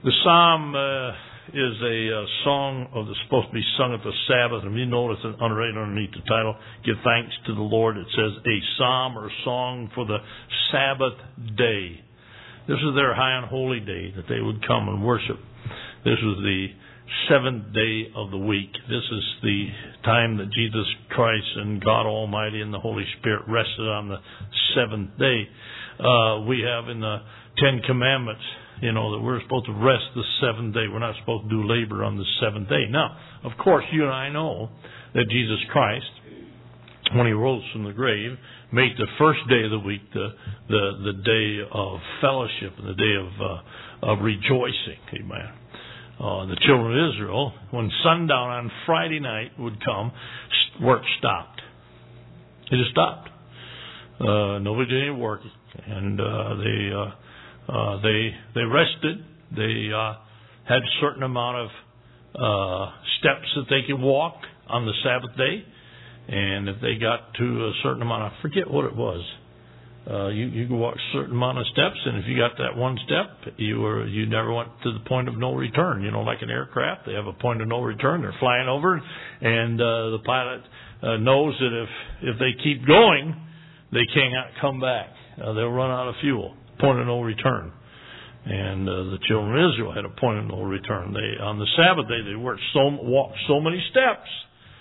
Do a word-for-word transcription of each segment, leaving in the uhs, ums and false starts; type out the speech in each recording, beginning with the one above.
The psalm uh, is a uh, song of that's supposed to be sung at the Sabbath. And you notice it right underneath the title, Give Thanks to the Lord. It says a psalm or song for the Sabbath day. This is their high and holy day that they would come and worship. This was the seventh day of the week. This is the time that Jesus Christ and God Almighty and the Holy Spirit rested on the seventh day. Uh, we have in the Ten Commandments, you know, that we're supposed to rest the seventh day. We're not supposed to do labor on the seventh day. Now, of course, you and I know that Jesus Christ, when he rose from the grave, made the first day of the week the the, the day of fellowship and the day of uh, of rejoicing. Amen. Uh, the children of Israel, when sundown on Friday night would come, work stopped. It just stopped. Uh, nobody did any work, and uh, they. Uh, Uh, they they rested. They uh, had a certain amount of uh, steps that they could walk on the Sabbath day, and if they got to a certain amount, I forget what it was. Uh, you you could walk a certain amount of steps, and if you got that one step, you were you never went to the point of no return. You know, like an aircraft, they have a point of no return. They're flying over, and uh, the pilot uh, knows that if if they keep going, they cannot come back. Uh, they'll run out of fuel. Point of no return. And uh, the children of Israel had a point of no return. They on the Sabbath day they worked so walked so many steps,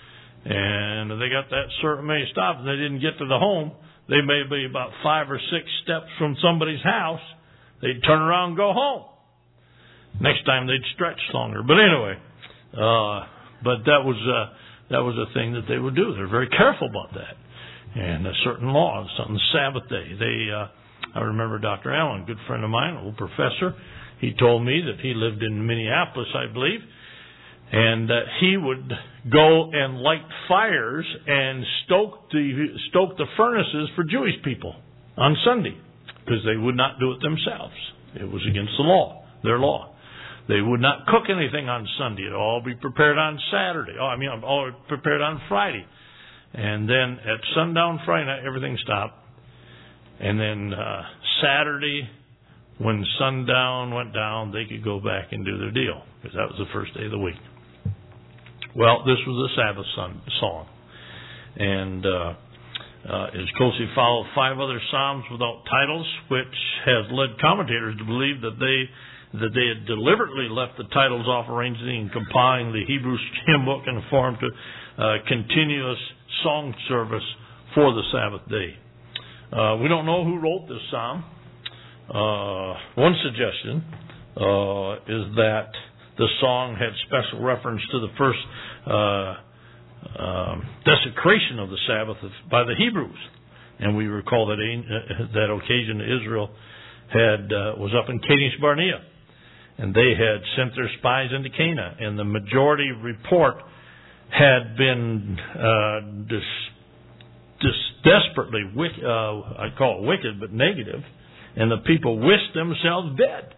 and they got that certain many stops. They didn't get to the home. They may be about five or six steps from somebody's house. They'd turn around and go home. Next time they'd stretch longer. But anyway, uh, but that was uh, that was a thing that they would do. They're very careful about that. And uh, certain laws on the Sabbath day. They uh, I remember Doctor Allen, a good friend of mine, an old professor. He told me that he lived in Minneapolis, I believe, and that he would go and light fires and stoke the stoke the furnaces for Jewish people on Sunday because they would not do it themselves. It was against the law, their law. They would not cook anything on Sunday. It would all be prepared on Saturday. Oh, I mean, all prepared on Friday. And then at sundown Friday night, everything stopped. And then uh, Saturday, when sundown went down, they could go back and do their deal, because that was the first day of the week. Well, this was the Sabbath song. And uh, uh, is closely followed five other psalms without titles, which has led commentators to believe that they that they had deliberately left the titles off, arranging and compiling the Hebrew hymn book in a form to uh, continuous song service for the Sabbath day. Uh, we don't know who wrote this psalm. Uh, one suggestion uh, is that the song had special reference to the first uh, uh, desecration of the Sabbath by the Hebrews, and we recall that uh, that occasion Israel had uh, was up in Kadesh Barnea, and they had sent their spies into Canaan, and the majority report had been uh, dis- dis- desperately, wick- uh, I call it wicked, but negative, and the people wished themselves dead.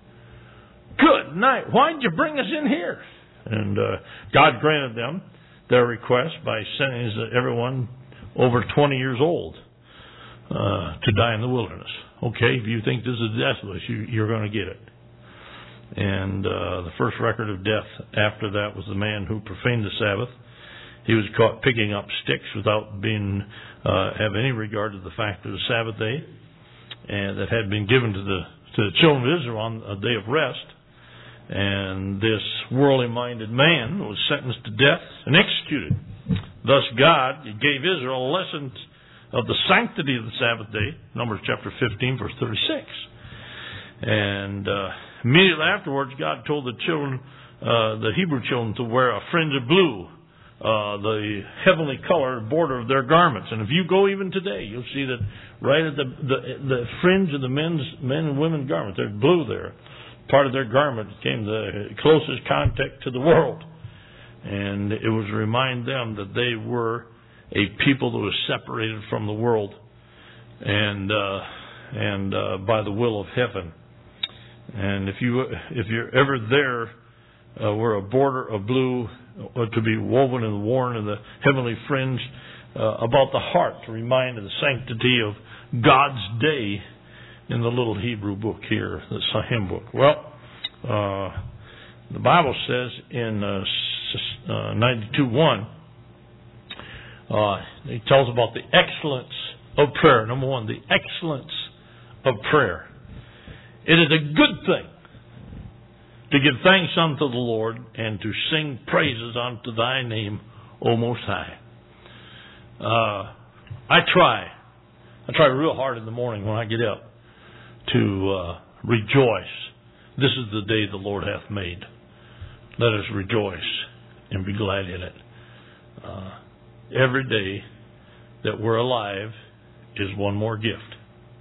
Good night. Why'd you bring us in here? And uh, God granted them their request by sending everyone over twenty years old uh, to die in the wilderness. Okay, if you think this is desolate, you, you're going to get it. And uh, the first record of death after that was the man who profaned the Sabbath. He was caught picking up sticks without being uh, have any regard to the fact of the Sabbath day, and that had been given to the to the children of Israel on a day of rest. And this worldly-minded man was sentenced to death and executed. Thus God gave Israel a lesson of the sanctity of the Sabbath day, Numbers chapter fifteen, verse thirty-six. And uh, immediately afterwards, God told the children, uh, the Hebrew children, to wear a fringe of blue, uh, the heavenly color border of their garments. And if you go even today, you'll see that right at the the, the fringe of the men's men and women's garments, there's blue there. Part of their garment came the closest contact to the world. And it was to remind them that they were a people that was separated from the world and uh, and uh, by the will of heaven. And if you if you're ever there, uh, where a border of blue uh, to be woven and worn in the heavenly fringe uh, about the heart, to remind of the sanctity of God's day in the little Hebrew book here, the hymn book. Well, Uh, the Bible says in uh, uh, ninety-two one, uh, it tells about the excellence of prayer. Number one, the excellence of prayer. It is a good thing to give thanks unto the Lord and to sing praises unto thy name, O Most High. Uh, I try. I try real hard in the morning when I get up to uh, rejoice. This is the day the Lord hath made. Let us rejoice and be glad in it. Uh, every day that we're alive is one more gift.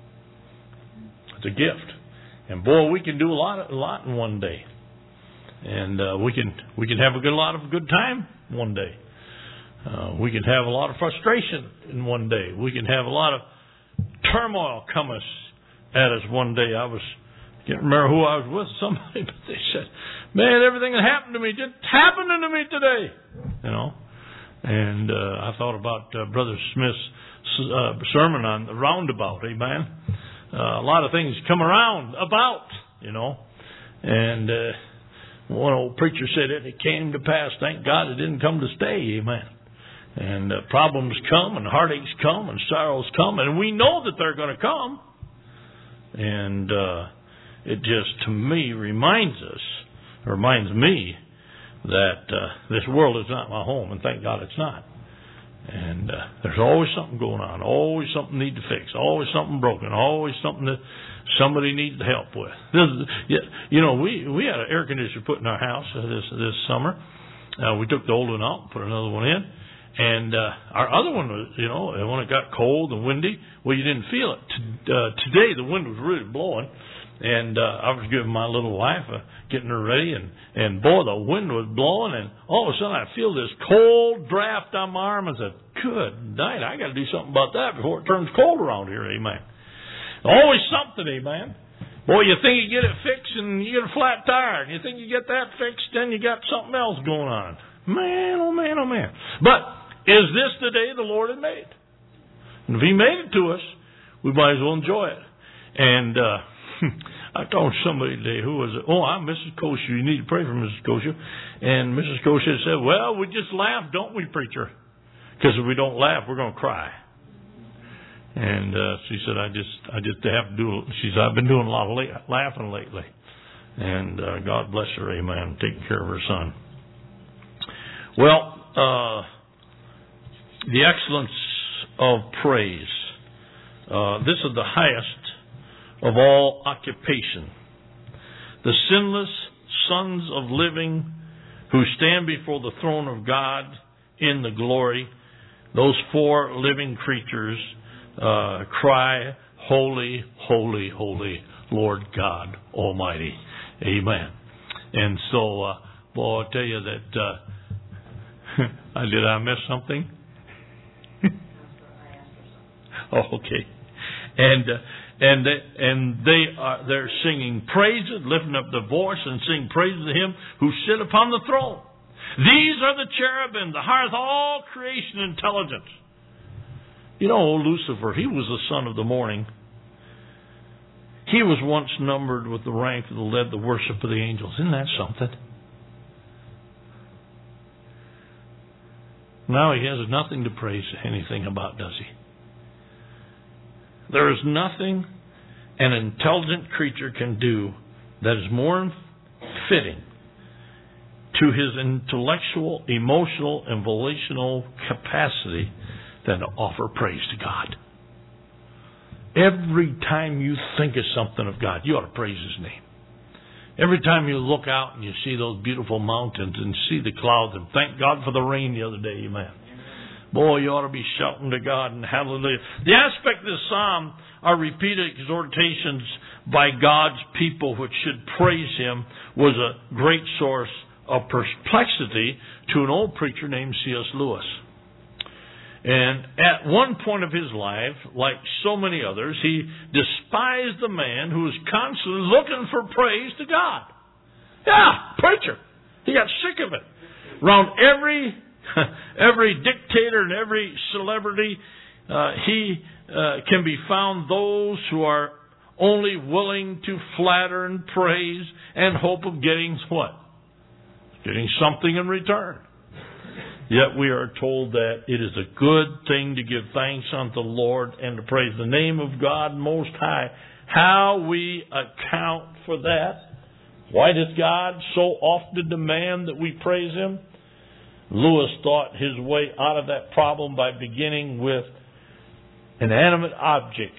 It's a gift. And boy, we can do a lot, a lot in one day. And uh, we can we can have a good lot of good time one day. Uh, we can have a lot of frustration in one day. We can have a lot of turmoil come us at us one day. I was can't remember who I was with, somebody, but they said, "Man, everything that happened to me just happened to me today." You know, and uh, I thought about uh, Brother Smith's uh, sermon on the roundabout. Amen. Uh, a lot of things come around about, you know, and uh, one old preacher said it. It came to pass. Thank God it didn't come to stay. Amen. And uh, problems come, and heartaches come, and sorrows come, and we know that they're going to come. And uh, it just, to me, reminds us, reminds me, that uh, this world is not my home, and thank God it's not. And uh, there's always something going on, always something need to fix, always something broken, always something that somebody needs help with. This is, you know, we we had an air conditioner put in our house this this summer. Uh, we took the old one out and put another one in. And uh, our other one was, you know, when it got cold and windy, well, you didn't feel it. T- uh, today, the wind was really blowing, and uh, I was giving my little wife, uh, getting her ready, and, and boy, the wind was blowing, and all of a sudden, I feel this cold draft on my arm. I said, good night, I got to do something about that before it turns cold around here, amen. Always something, amen. Boy, you think you get it fixed, and you get a flat tire, and you think you get that fixed, then you got something else going on. Man, oh man, oh man. But is this the day the Lord had made? And if He made it to us, we might as well enjoy it. And uh, I told somebody today, who was it? Oh, I'm Missus Kosher. You need to pray for Missus Kosher. And Missus Kosher said, well, we just laugh, don't we, preacher? Because if we don't laugh, we're going to cry. And uh, she said, I just I just have to do, she said, I've been doing a lot of la- laughing lately. And uh, God bless her, amen, taking care of her son. Well, uh, the excellence of praise. Uh, this is the highest of all occupation. The sinless sons of living who stand before the throne of God in the glory, those four living creatures uh, cry, holy, holy, holy, Lord God Almighty. Amen. And so, uh, boy, I'll tell you that, uh, did I miss something? Oh, okay. And uh, and they, and they are they're singing praises, lifting up the voice and sing praises to Him who sit upon the throne. These are the cherubim, the hearth, all creation intelligence. You know, old Lucifer, he was the son of the morning. He was once numbered with the rank that led the worship of the angels. Isn't that something? Now he has nothing to praise anything about, does he? There is nothing an intelligent creature can do that is more fitting to his intellectual, emotional, and volitional capacity than to offer praise to God. Every time you think of something of God, you ought to praise His name. Every time you look out and you see those beautiful mountains and see the clouds, and thank God for the rain the other day, amen. Boy, you ought to be shouting to God and hallelujah. The aspect of this psalm are repeated exhortations by God's people which should praise Him was a great source of perplexity to an old preacher named C S Lewis. And at one point of his life, like so many others, he despised the man who was constantly looking for praise to God. Yeah, preacher. He got sick of it. Around every every dictator and every celebrity, uh, he uh, can be found those who are only willing to flatter and praise and hope of getting what? Getting something in return. Yet we are told that it is a good thing to give thanks unto the Lord and to praise the name of God Most High. How we account for that? Why does God so often demand that we praise Him? Lewis thought his way out of that problem by beginning with an animate object,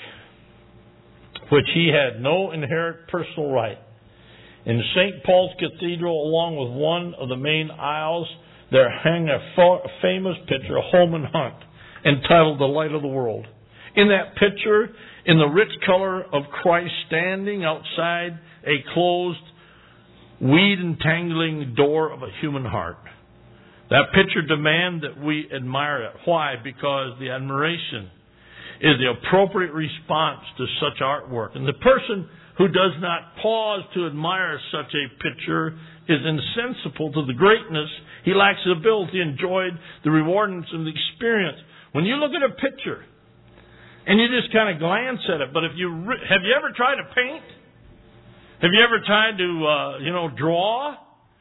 which he had no inherent personal right. In Saint Paul's Cathedral, along with one of the main aisles, there hung a fa- famous picture of Holman Hunt, entitled The Light of the World. In that picture, in the rich color of Christ standing outside a closed, weed-entangling door of a human heart. That picture demands that we admire it. Why? Because the admiration is the appropriate response to such artwork. And the person who does not pause to admire such a picture is insensible to the greatness. He lacks the ability to enjoy the rewards of the experience. When you look at a picture and you just kind of glance at it, but if you re- have you ever tried to paint? Have you ever tried to uh, you know draw?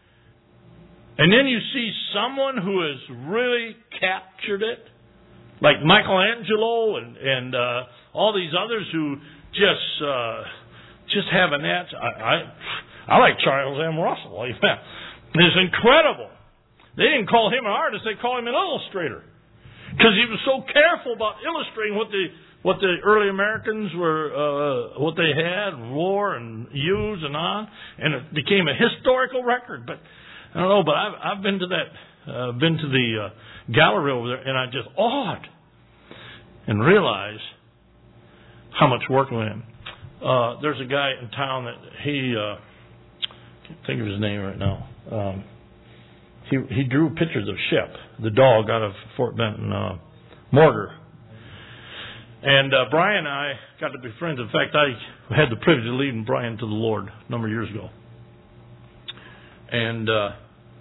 And then you see someone who has really captured it, like Michelangelo and and uh, all these others who just uh, just have an edge. I, I I like Charles M. Russell. It's incredible. They didn't call him an artist; they called him an illustrator, because he was so careful about illustrating what the what the early Americans were, uh, what they had, and wore, and used, and on, and it became a historical record. But I don't know. But I've I've been to that, uh, been to the uh, gallery over there, and I just awed and realized how much work went in. Uh, there's a guy in town that he, uh, I can't think of his name right now. Um, he he drew pictures of Shep, the dog out of Fort Benton uh, mortar. And uh, Brian and I got to be friends. In fact, I had the privilege of leading Brian to the Lord a number of years ago. And uh,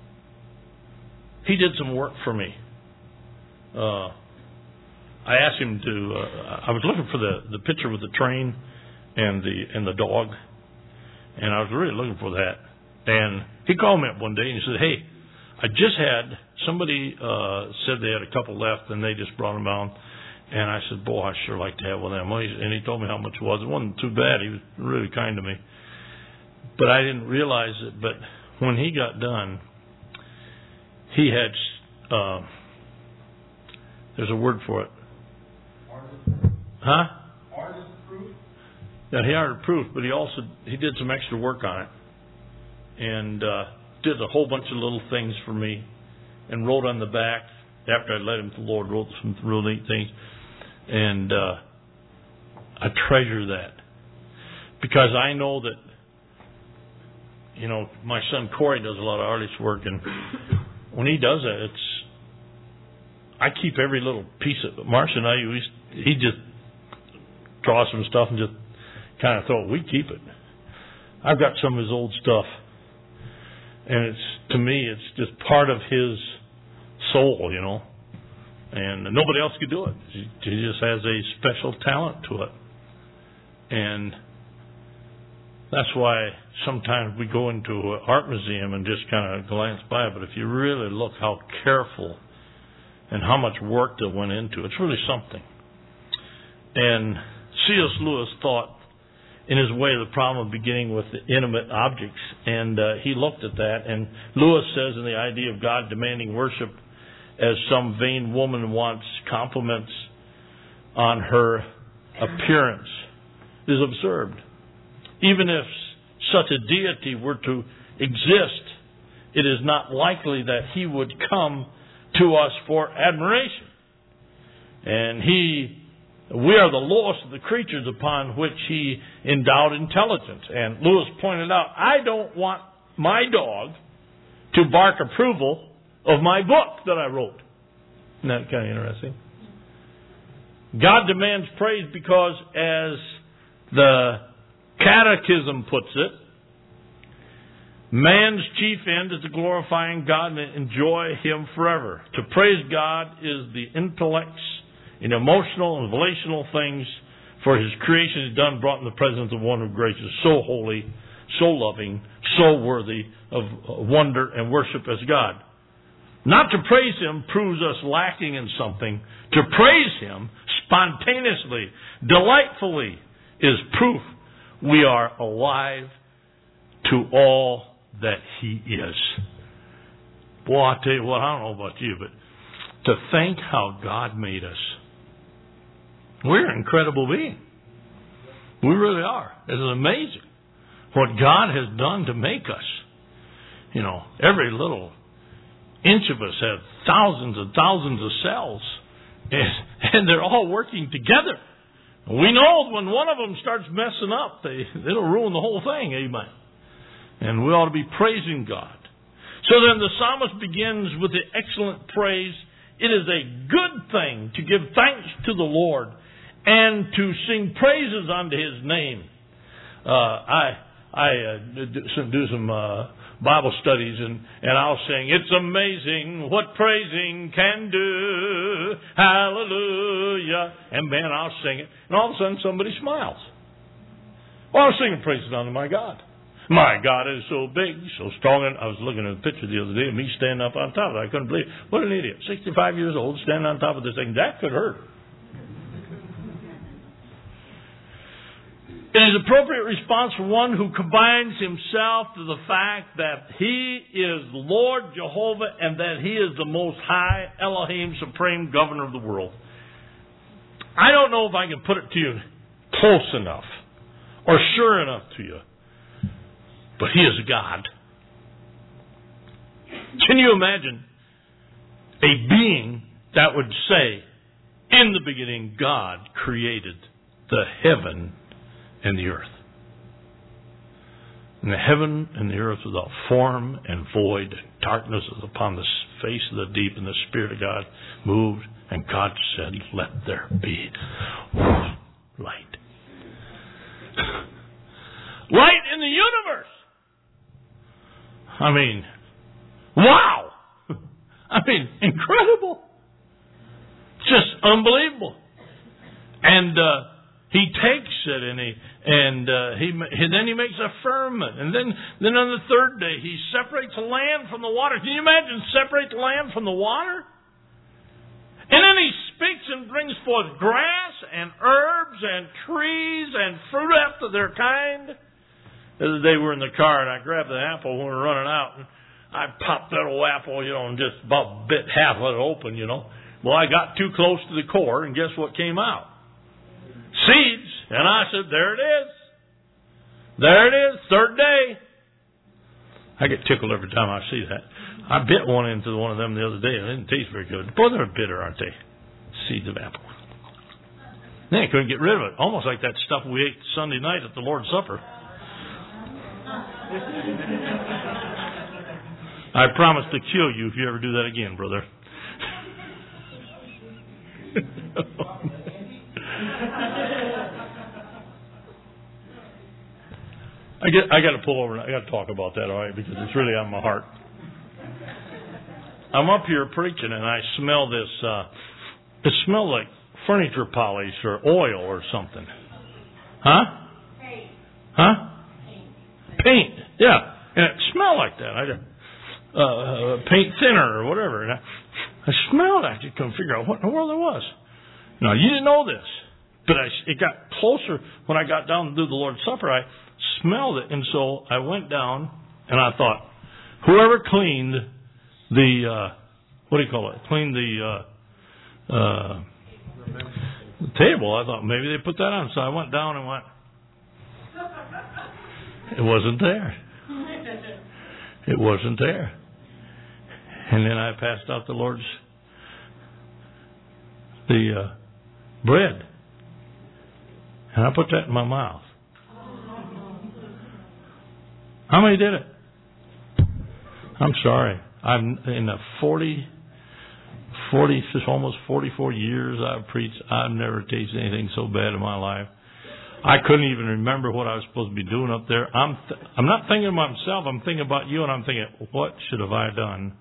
he did some work for me. Uh, I asked him to. Uh, I was looking for the, the picture with the train and the and the dog, and I was really looking for that. And he called me up one day and he said, "Hey, I just had somebody uh, said they had a couple left, and they just brought them down." And I said, "Boy, I sure like to have one of them." And he told me how much it was. It wasn't too bad. He was really kind to me, but I didn't realize it. But when he got done, he had, uh, there's a word for it. Artist. Huh? Artist proof? Yeah, he artist proof, but he also, he did some extra work on it. And uh, did a whole bunch of little things for me. And wrote on the back, after I led him to the Lord, wrote some real neat things. And uh, I treasure that. Because I know that, you know, my son Corey does a lot of artist work, and when he does that, it's I keep every little piece of it. Marcia and I, we, he just draws some stuff and just kind of throw it. We keep it. I've got some of his old stuff, and it's to me, it's just part of his soul, you know. And nobody else could do it. He, he just has a special talent to it, and that's why sometimes we go into an art museum and just kind of glance by it. But if you really look how careful and how much work that went into it, it's really something. And C S Lewis thought in his way of the problem of beginning with the intimate objects. And uh, he looked at that. And Lewis says in the idea of God demanding worship as some vain woman wants compliments on her appearance is absurd. Even if such a deity were to exist, it is not likely that he would come to us for admiration. And he, we are the lowest of the creatures upon which he endowed intelligence. And Lewis pointed out, I don't want my dog to bark approval of my book that I wrote. Isn't that kind of interesting? God demands praise because, as the Catechism puts it, man's chief end is to glorifying God and enjoy Him forever. To praise God is the intellect's and emotional and relational things For His creation is done, brought in the presence of one who gracious, so holy, so loving, so worthy of wonder and worship as God. Not to praise Him proves us lacking in something. To praise Him spontaneously, delightfully, is proof we are alive to all that He is. Boy, I tell you what, I don't know about you, but to think how God made us. We're an incredible being. We really are. It is amazing what God has done to make us. You know, every little inch of us has thousands and thousands of cells, and, and they're all working together. We know when one of them starts messing up, they, it'll ruin the whole thing. Amen. And we ought to be praising God. So then the psalmist begins with the excellent praise. It is a good thing to give thanks to the Lord and to sing praises unto His name. Uh, I I uh, do some, do some uh, Bible studies, and, and I'll sing, it's amazing what praising can do. Hallelujah. And man, I'll sing it. And all of a sudden somebody smiles. Well, I was singing praises unto my God. My God is so big, so strong. And I was looking at a picture the other day of me standing up on top of it. I couldn't believe it. What an idiot. sixty-five years old, standing on top of this thing. That could hurt. It is appropriate response for one who combines himself to the fact that He is Lord Jehovah and that He is the Most High, Elohim, Supreme Governor of the world. I don't know if I can put it to you close enough or sure enough to you, but He is God. Can you imagine a being that would say, in the beginning God created the heaven and the earth. And the heaven and the earth without form and void, and darkness is upon the face of the deep, and the Spirit of God moved, and God said, let there be light. Light in the universe! I mean, wow! I mean, incredible! Just unbelievable. And, uh, He takes it and he and uh, he and then he makes a firmament, and then then on the third day He separates the land from the water. Can you imagine separate the land from the water? And then He speaks and brings forth grass and herbs and trees and fruit after their kind. The other day we were in the car and I grabbed the apple when we were running out, and I popped that old apple, you know, and just about bit half of it open, you know. Well, I got too close to the core, and guess what came out? Seeds. And I said, there it is. There it is. Third day. I get tickled every time I see that. I bit one into one of them the other day, and it didn't taste very good. Boy, they're bitter, aren't they? Seeds of apple. Then I couldn't get rid of it. Almost like that stuff we ate Sunday night at the Lord's Supper. I promise to kill you if you ever do that again, brother. I get. I got to pull over. I got to talk about that, all right, because it's really on my heart. I'm up here preaching, and I smell this. Uh, it smells like furniture polish or oil or something. Huh? Paint. Huh? Paint. Paint. Yeah, and it smelled like that. I uh, uh, paint thinner or whatever. And I, I smelled it. I just couldn't figure out what in the world it was. Now you didn't know this, but I, it got closer when I got down to do the Lord's Supper. I smelled it, and so I went down and I thought, whoever cleaned the uh, what do you call it? Cleaned the uh, uh, the table. I thought maybe they put that on. So I went down and went. It wasn't there. It wasn't there. And then I passed out the Lord's the uh, bread, and I put that in my mouth. How many did it? I'm sorry. I'm in the forty, forty, almost forty-four years I've preached. I've never tasted anything so bad in my life. I couldn't even remember what I was supposed to be doing up there. I'm th- I'm not thinking of myself. I'm thinking about you, and I'm thinking, what should have I done?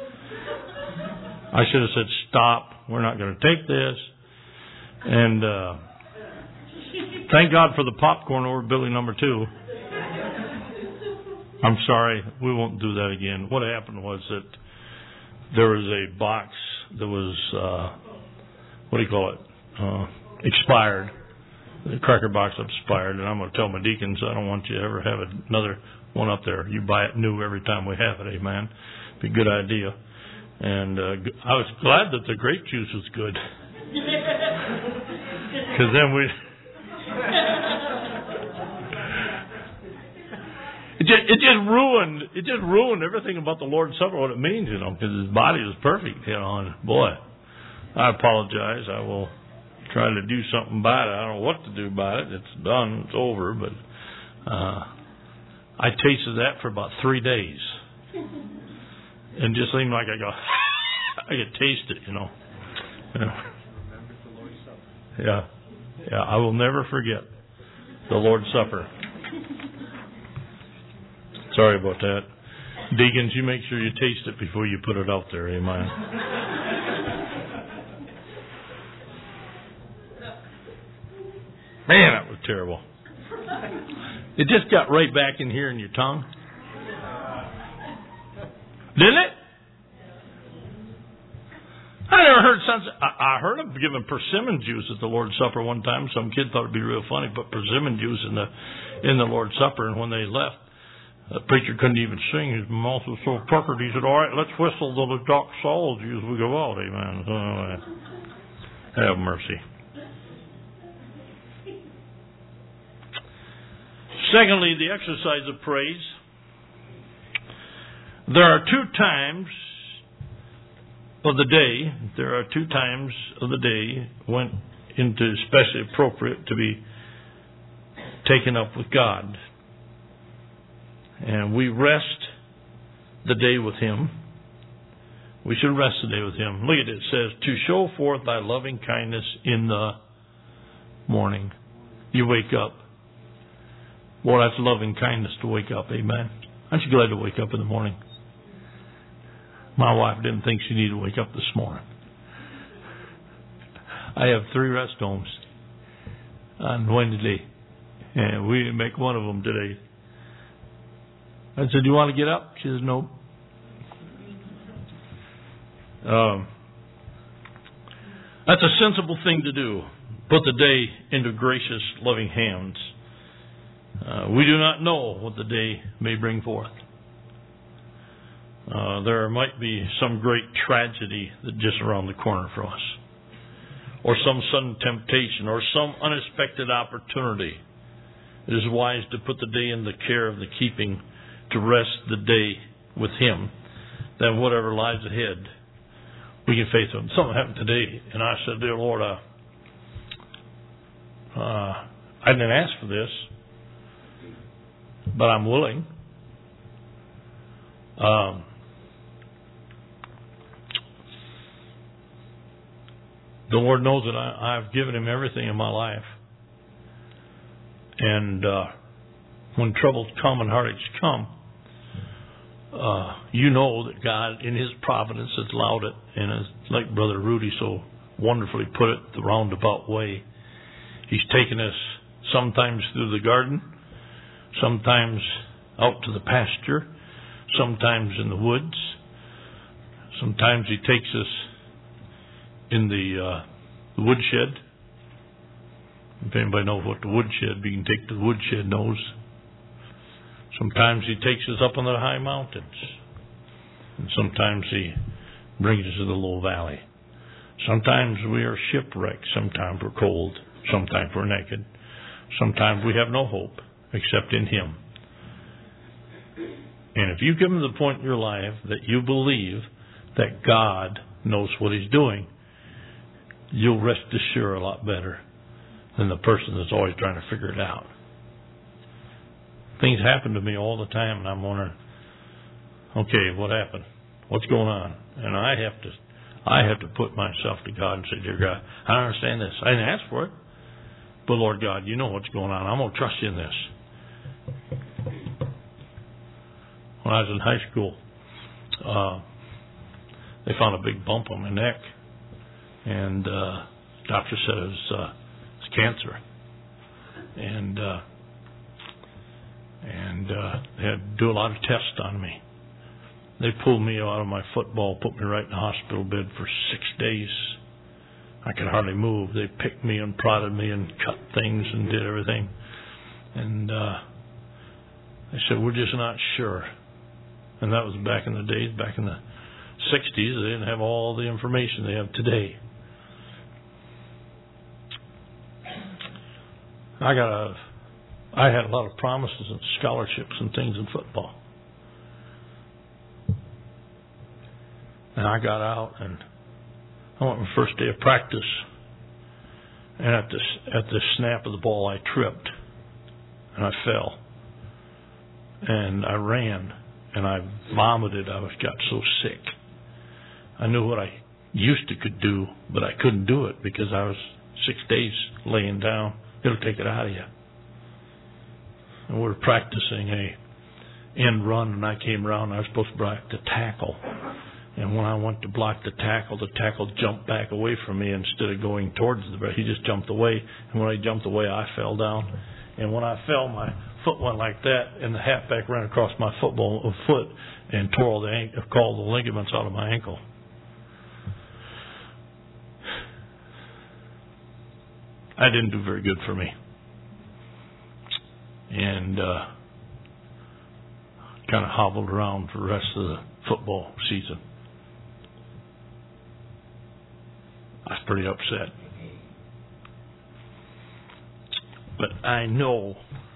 I should have said, stop. We're not going to take this. And uh, Thank God for the popcorn over building number two. I'm sorry, we won't do that again. What happened was that there was a box that was, uh, what do you call it, uh, expired. The cracker box expired, and I'm going to tell my deacons I don't want you to ever have another one up there. You buy it new every time we have it, amen. Be a good idea. And uh, I was glad that the grape juice was good. Because then we... It just, it just ruined it just ruined everything about the Lord's Supper, what it means, you know, because his body was perfect, you know. And boy, I apologize. I will try to do something about it. I don't know what to do about it. It's done. It's over. But uh, I tasted that for about three days, and just seemed like I go, I could taste it, you know. Yeah. yeah, yeah. I will never forget the Lord's Supper. Sorry about that. Deacons, you make sure you taste it before you put it out there. Amen. Man, that was terrible. It just got right back in here in your tongue. Didn't it? I never heard sense. I, I heard them giving persimmon juice at the Lord's Supper one time. Some kid thought it'd be real funny, put persimmon juice in the in the Lord's Supper, and when they left, the preacher couldn't even sing. His mouth was so puckered. He said, "All right, let's whistle the doxology as we go out." Amen. So, uh, have mercy. Secondly, the exercise of praise. There are two times of the day, there are two times of the day when it is especially appropriate to be taken up with God. And we rest the day with Him. We should rest the day with Him. Look at it. It says, to show forth thy loving kindness in the morning. You wake up. Boy, that's loving kindness to wake up. Amen. Aren't you glad to wake up in the morning? My wife didn't think she needed to wake up this morning. I have three rest homes on Wednesday, and we didn't make one of them today. I said, do you want to get up? She says, nope. Um, that's a sensible thing to do. Put the day into gracious, loving hands. Uh, we do not know what the day may bring forth. Uh, there might be some great tragedy that's just around the corner for us, or some sudden temptation, or some unexpected opportunity. It is wise to put the day in the care of the keeping, to rest the day with Him, then whatever lies ahead, we can face it. Something happened today, and I said, dear Lord, uh, uh, I didn't ask for this, but I'm willing. Um, the Lord knows that I, I've given Him everything in my life. And uh, when troubles come and heartaches come, uh, you know that God, in His providence, has allowed it. And as, like Brother Rudy so wonderfully put it, the roundabout way. He's taken us sometimes through the garden, sometimes out to the pasture, sometimes in the woods. Sometimes He takes us in the, uh, the woodshed. If anybody knows what the woodshed, you can take the woodshed knows. Sometimes He takes us up on the high mountains. And sometimes He brings us to the low valley. Sometimes we are shipwrecked. Sometimes we're cold. Sometimes we're naked. Sometimes we have no hope except in Him. And if you come to the point in your life that you believe that God knows what He's doing, you'll rest assured a lot better than the person that's always trying to figure it out. Things happen to me all the time, and I'm wondering, okay, what happened? What's going on? And I have to, I have to put myself to God and say, dear God, I don't understand this. I didn't ask for it, but Lord God, you know what's going on. I'm going to trust you in this. When I was in high school, uh, they found a big bump on my neck, and uh, doctor said it was, uh, it was cancer. and uh, and uh, they had to do a lot of tests on me. They pulled me out of my football, put me right in the hospital bed for six days. I could hardly move. They picked me and prodded me and cut things and did everything. And uh, they said, we're just not sure. And that was back in the days, back in the sixties. They didn't have all the information they have today. I got a, I had a lot of promises and scholarships and things in football. And I got out and I went my first day of practice. And at the, at the snap of the ball, I tripped. And I fell. And I ran. And I vomited. I was got so sick. I knew what I used to could do, but I couldn't do it because I was six days laying down. It'll take it out of you. And we were practicing a end run, and I came around, and I was supposed to block the tackle. And when I went to block the tackle, the tackle jumped back away from me instead of going towards the, he just jumped away. And when I jumped away, I fell down. And when I fell, my foot went like that, and the halfback ran across my football foot and tore all the ankle, called the ligaments out of my ankle. I didn't do very good for me. And uh, kind of hobbled around for the rest of the football season. I was pretty upset. But I know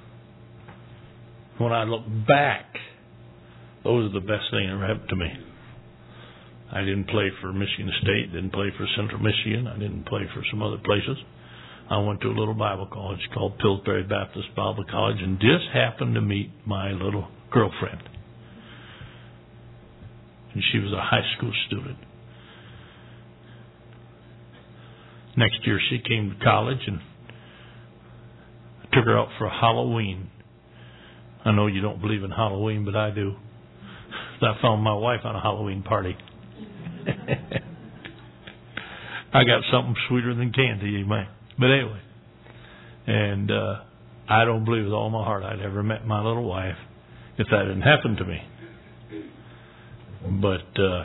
when I look back, those are the best thing that ever happened to me. I didn't play for Michigan State, didn't play for Central Michigan, I didn't play for some other places. I went to a little Bible college called Pillsbury Baptist Bible College and just happened to meet my little girlfriend. And she was a high school student. Next year she came to college and I took her out for a Halloween. I know you don't believe in Halloween, but I do. I found my wife on a Halloween party. I got something sweeter than candy, amen. But anyway, and uh, I don't believe with all my heart I'd ever met my little wife if that hadn't happened to me. But uh,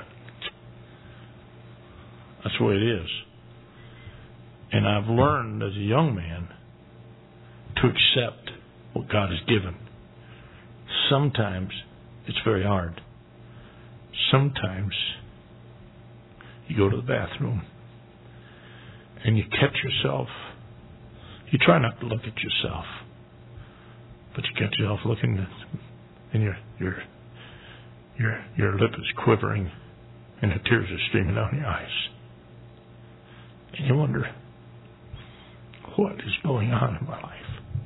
that's the way it is. And I've learned as a young man to accept what God has given. Sometimes it's very hard. Sometimes you go to the bathroom and you catch yourself. You try not to look at yourself, but you catch yourself looking at, and your your your your lip is quivering, and the tears are streaming down your eyes, and you wonder, what is going on in my life?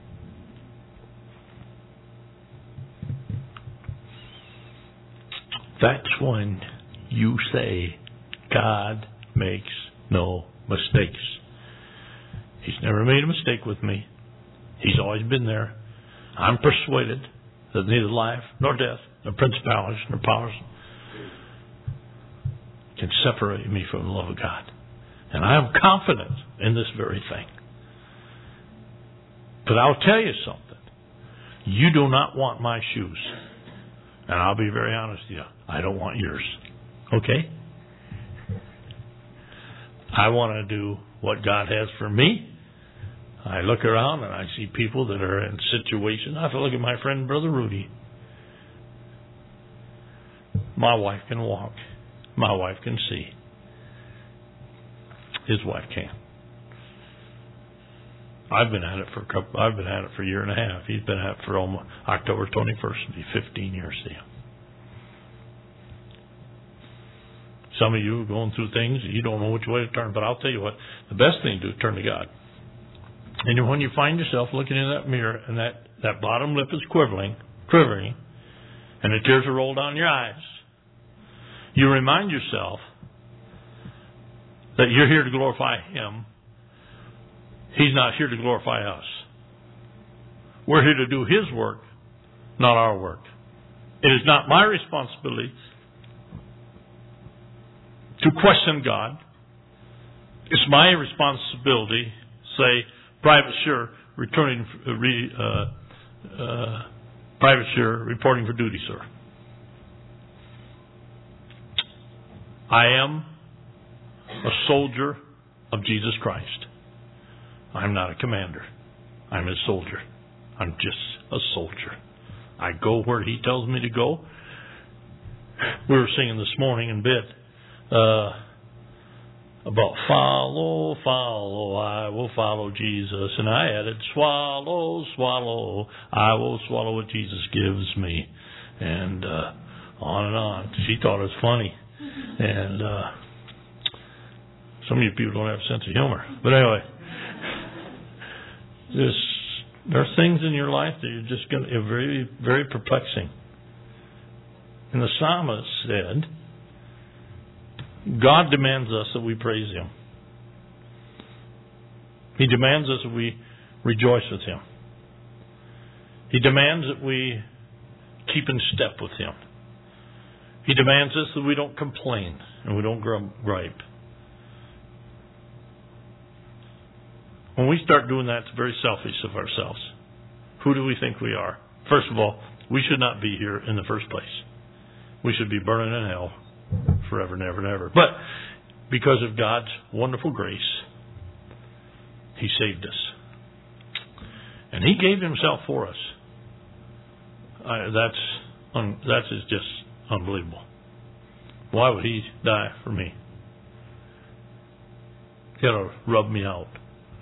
That's when you say, God makes no mistakes. He's never made a mistake with me. He's always been there. I'm persuaded that neither life nor death, nor principalities nor powers can separate me from the love of God. And I am confident in this very thing. But I'll tell you something. You do not want my shoes. And I'll be very honest with you. I don't want yours. Okay? I want to do what God has for me. I look around and I see people that are in situations. I have to look at my friend, Brother Rudy. My wife can walk. My wife can see. His wife can't. I've been at it for a couple. I've been at it for a year and a half. He's been at it for almost October twenty-first. It'll be fifteen years to him. Some of you are going through things you don't know which way to turn. But I'll tell you what, the best thing to do is turn to God. And when you find yourself looking in that mirror and that, that bottom lip is quivering, quivering, and the tears are rolled down your eyes, you remind yourself that you're here to glorify Him. He's not here to glorify us. We're here to do His work, not our work. It is not my responsibility to question God. It's my responsibility to say, Private, sure, returning, uh, re, uh, uh, private sir, reporting for duty, sir. I am a soldier of Jesus Christ. I'm not a commander. I'm a soldier. I'm just a soldier. I go where he tells me to go. We were singing this morning in bed uh, about follow, follow, I will follow Jesus. And I added, swallow, swallow, I will swallow what Jesus gives me. And uh, on and on. She thought it was funny. And uh, some of you people don't have a sense of humor. But anyway, this, there are things in your life that you're just going to, very, very perplexing. And the psalmist said, God demands us that we praise Him. He demands us that we rejoice with Him. He demands that we keep in step with Him. He demands us that we don't complain and we don't gripe. When we start doing that, it's very selfish of ourselves. Who do we think we are? First of all, we should not be here in the first place. We should be burning in hell forever and ever and ever. But because of God's wonderful grace, He saved us. And He gave Himself for us. I, that's un, that's just unbelievable. Why would He die for me? He had to rub me out.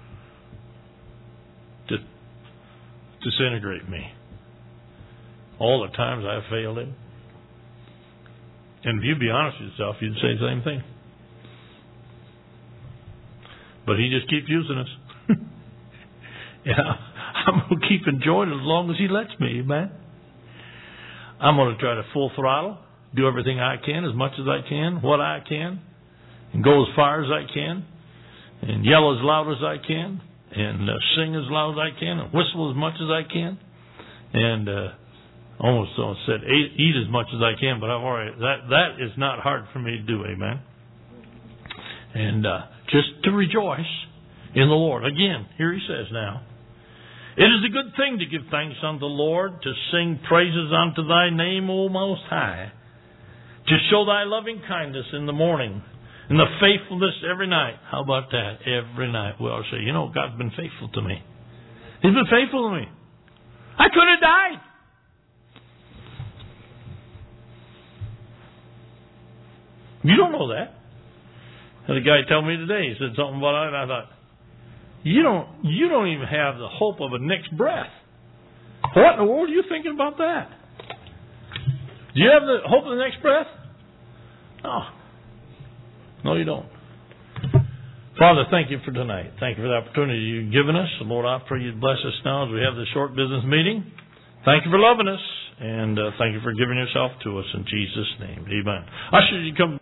To disintegrate me. All the times I failed Him. And if you'd be honest with yourself, you'd say the same thing. But He just keeps using us. Yeah, I'm going to keep enjoying it as long as He lets me, man. I'm going to try to full throttle, do everything I can, as much as I can, what I can, and go as far as I can, and yell as loud as I can, and uh, sing as loud as I can, and whistle as much as I can, and uh, almost almost said eat, eat as much as I can, but I've already that that is not hard for me to do, amen. And uh, just to rejoice in the Lord. Again, here he says now, it is a good thing to give thanks unto the Lord, to sing praises unto thy name, O Most High, to show thy loving kindness in the morning, and the faithfulness every night. How about that? Every night. We ought to say, you know, God's been faithful to me. He's been faithful to me. I could have died. You don't know that. Had a guy tell me today, he said something about it, and I thought, you don't you don't even have the hope of a next breath. What in the world are you thinking about that? Do you have the hope of the next breath? No. No, you don't. Father, thank you for tonight. Thank you for the opportunity you've given us. Lord, I pray you bless us now as we have this short business meeting. Thank you for loving us, and uh, thank you for giving yourself to us in Jesus' name. Amen. I should you come.